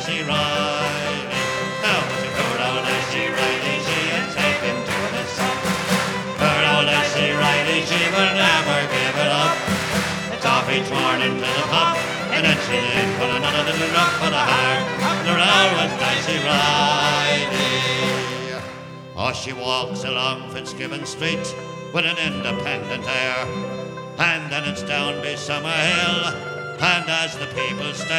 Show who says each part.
Speaker 1: Dicey Riley. Now was a good old Dicey Riley, she had taken to the sun. Good old Dicey Riley, she will never give it up. It's off each morning to the pub, and then she'll in for another little rock for the heart. The round was Dicey Riley. Oh, she walks along Fitzgibbon Street with an independent air, and then it's down by Summerhill, and as the people stare